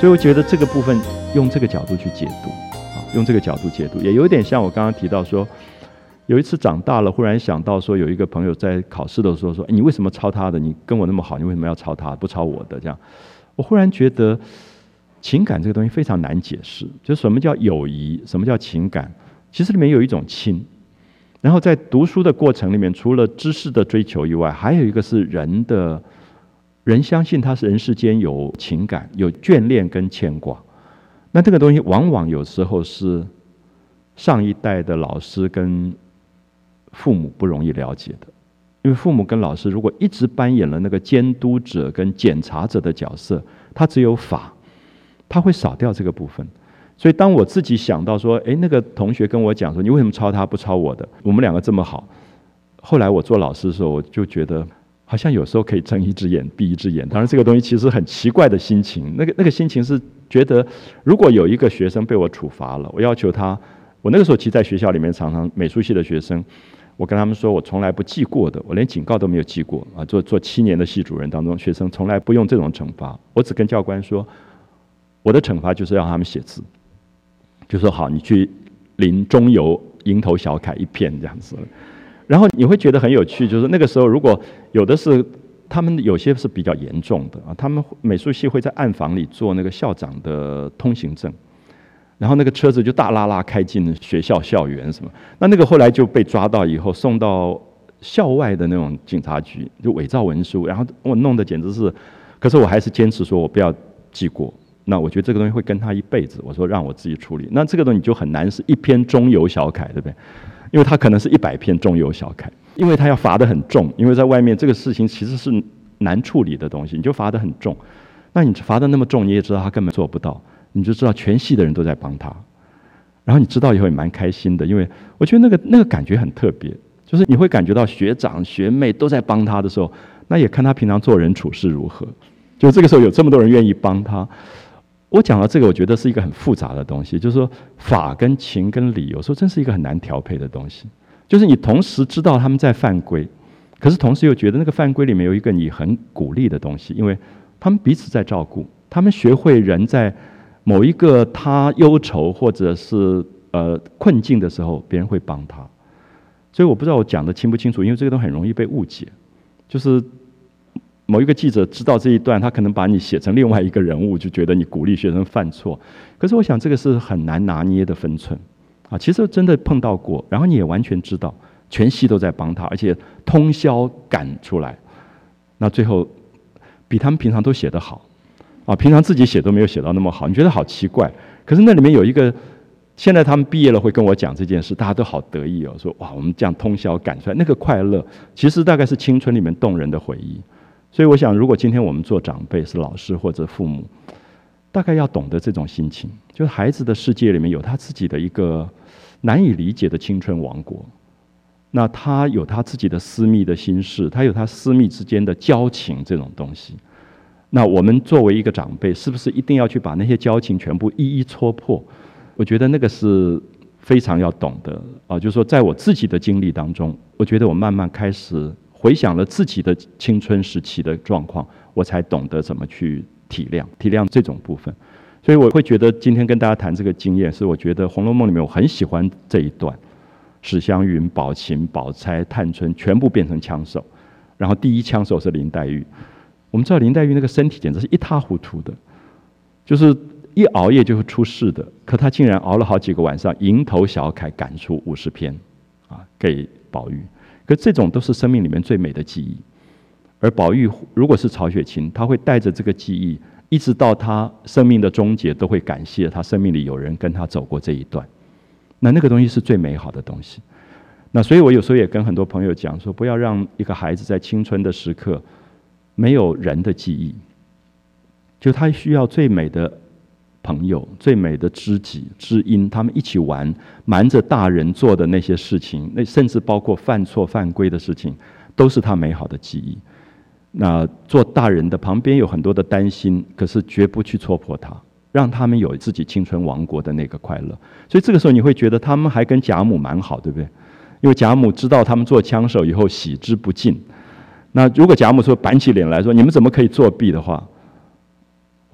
所以我觉得这个部分用这个角度去解读用这个角度解读，也有点像我刚刚提到说，有一次长大了，忽然想到说，有一个朋友在考试的时候说：“你为什么抄他的？你跟我那么好，你为什么要抄他，不抄我的？”这样，我忽然觉得情感这个东西非常难解释，就是什么叫友谊，什么叫情感，其实里面有一种亲。然后在读书的过程里面，除了知识的追求以外，还有一个是人相信他是人世间有情感、有眷恋跟牵挂。那这个东西往往有时候是上一代的老师跟父母不容易了解的，因为父母跟老师如果一直扮演了那个监督者跟检察者的角色，他只有法，他会少掉这个部分。所以当我自己想到说，那个同学跟我讲说，你为什么抄他不抄我的？我们两个这么好。后来我做老师的时候，我就觉得好像有时候可以睁一只眼闭一只眼。当然这个东西其实很奇怪的心情，那个心情是觉得，如果有一个学生被我处罚了，我要求他，我那个时候其实在学校里面常常美术系的学生，我跟他们说我从来不记过的，我连警告都没有记过啊。做7年的系主任当中，学生从来不用这种惩罚，我只跟教官说，我的惩罚就是让他们写字，就说好，你去临中游蝇头小楷1片这样子。然后你会觉得很有趣，就是那个时候如果有的是他们有些是比较严重的他们美术系会在暗房里做那个校长的通行证，然后那个车子就大拉拉开进学校校园什么，那个后来就被抓到以后送到校外的那种警察局，就伪造文书，然后我弄得简直是，可是我还是坚持说我不要记过。那我觉得这个东西会跟他一辈子，我说让我自己处理。那这个东西就很难是1篇中游小楷，对不对？因为他可能是100篇中游小楷，因为他要罚得很重，因为在外面这个事情其实是难处理的东西，你就罚得很重。那你罚得那么重，你也知道他根本做不到，你就知道全系的人都在帮他。然后你知道以后也蛮开心的，因为我觉得那个感觉很特别，就是你会感觉到学长学妹都在帮他的时候，那也看他平常做人处事如何。就这个时候有这么多人愿意帮他。我讲到这个，我觉得是一个很复杂的东西，就是说法跟情跟理，有时候真是一个很难调配的东西。就是你同时知道他们在犯规，可是同时又觉得那个犯规里面有一个你很鼓励的东西，因为他们彼此在照顾，他们学会人在某一个他忧愁或者是困境的时候，别人会帮他。所以我不知道我讲的清不清楚，因为这个东西很容易被误解，就是某一个记者知道这一段，他可能把你写成另外一个人物，就觉得你鼓励学生犯错。可是我想这个是很难拿捏的分寸啊。其实真的碰到过，然后你也完全知道，全系都在帮他，而且通宵赶出来。那最后比他们平常都写得好啊，平常自己写都没有写到那么好，你觉得好奇怪。可是那里面有一个，现在他们毕业了会跟我讲这件事，大家都好得意哦，说哇，我们这样通宵赶出来，那个快乐，其实大概是青春里面动人的回忆。所以我想，如果今天我们做长辈，是老师或者父母，大概要懂得这种心情，就是孩子的世界里面有他自己的一个难以理解的青春王国，那他有他自己的私密的心事，他有他私密之间的交情这种东西。那我们作为一个长辈，是不是一定要去把那些交情全部一一戳破？我觉得那个是非常要懂的啊。就是说，在我自己的经历当中，我觉得我慢慢开始回想了自己的青春时期的状况，我才懂得怎么去体谅这种部分。所以我会觉得今天跟大家谈这个经验，是我觉得《红楼梦》里面我很喜欢这一段，史湘云、宝琴、宝钗、探春全部变成枪手，然后第一枪手是林黛玉。我们知道林黛玉那个身体简直是一塌糊涂的，就是一熬夜就会出事的，可她竟然熬了好几个晚上，蝇头小楷赶出50篇给宝玉。可这种都是生命里面最美的记忆，而宝玉如果是曹雪芹，他会带着这个记忆，一直到他生命的终结，都会感谢他生命里有人跟他走过这一段。那个东西是最美好的东西。那所以我有时候也跟很多朋友讲说，不要让一个孩子在青春的时刻没有人的记忆，就他需要最美的朋友、最美的知己知音，他们一起玩，瞒着大人做的那些事情，那甚至包括犯错犯规的事情，都是他美好的记忆。那做大人的旁边有很多的担心，可是绝不去戳破他，让他们有自己青春王国的那个快乐。所以这个时候你会觉得他们还跟贾母蛮好，对不对？因为贾母知道他们做枪手以后喜之不尽。那如果贾母说板起脸来说你们怎么可以作弊的话，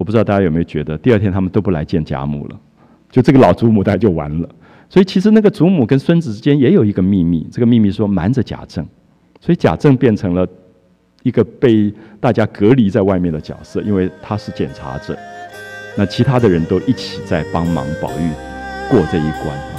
我不知道大家有没有觉得，第二天他们都不来见贾母了，就这个老祖母大概就完了。所以其实那个祖母跟孙子之间也有一个秘密，这个秘密说瞒着贾政，所以贾政变成了一个被大家隔离在外面的角色，因为他是检察者，那其他的人都一起在帮忙宝玉过这一关。